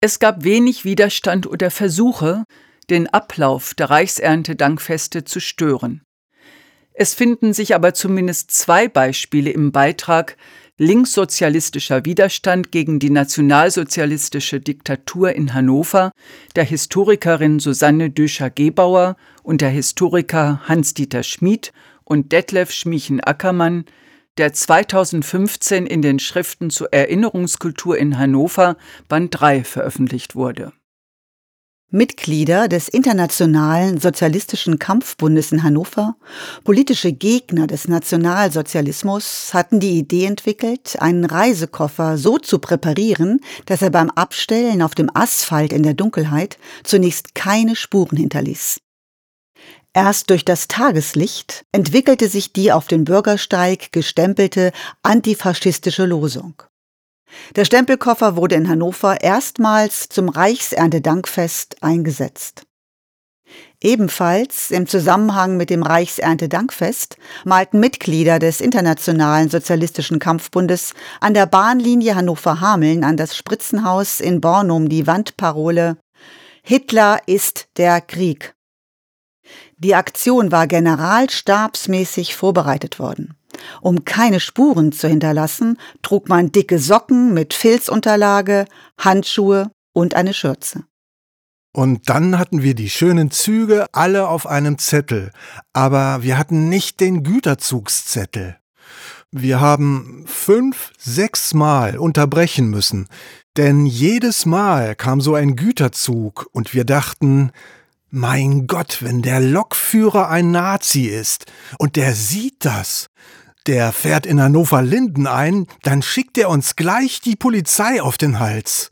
Es gab wenig Widerstand oder Versuche, den Ablauf der Reichserntedankfeste zu stören. Es finden sich aber zumindest 2 Beispiele im Beitrag Linkssozialistischer Widerstand gegen die nationalsozialistische Diktatur in Hannover der Historikerin Susanne Döscher-Gebauer und der Historiker Hans-Dieter Schmid und Detlef Schmiechen-Ackermann, der 2015 in den Schriften zur Erinnerungskultur in Hannover Band 3 veröffentlicht wurde. Mitglieder des Internationalen Sozialistischen Kampfbundes in Hannover, politische Gegner des Nationalsozialismus, hatten die Idee entwickelt, einen Reisekoffer so zu präparieren, dass er beim Abstellen auf dem Asphalt in der Dunkelheit zunächst keine Spuren hinterließ. Erst durch das Tageslicht entwickelte sich die auf den Bürgersteig gestempelte antifaschistische Losung. Der Stempelkoffer wurde in Hannover erstmals zum Reichserntedankfest eingesetzt. Ebenfalls im Zusammenhang mit dem Reichserntedankfest malten Mitglieder des Internationalen Sozialistischen Kampfbundes an der Bahnlinie Hannover-Hameln an das Spritzenhaus in Bornum die Wandparole »Hitler ist der Krieg«. Die Aktion war generalstabsmäßig vorbereitet worden. Um keine Spuren zu hinterlassen, trug man dicke Socken mit Filzunterlage, Handschuhe und eine Schürze. Und dann hatten wir die schönen Züge alle auf einem Zettel, aber wir hatten nicht den Güterzugszettel. Wir haben 5, 6 Mal unterbrechen müssen, denn jedes Mal kam so ein Güterzug und wir dachten, mein Gott, wenn der Lokführer ein Nazi ist und der sieht das, der fährt in Hannover-Linden ein, dann schickt er uns gleich die Polizei auf den Hals.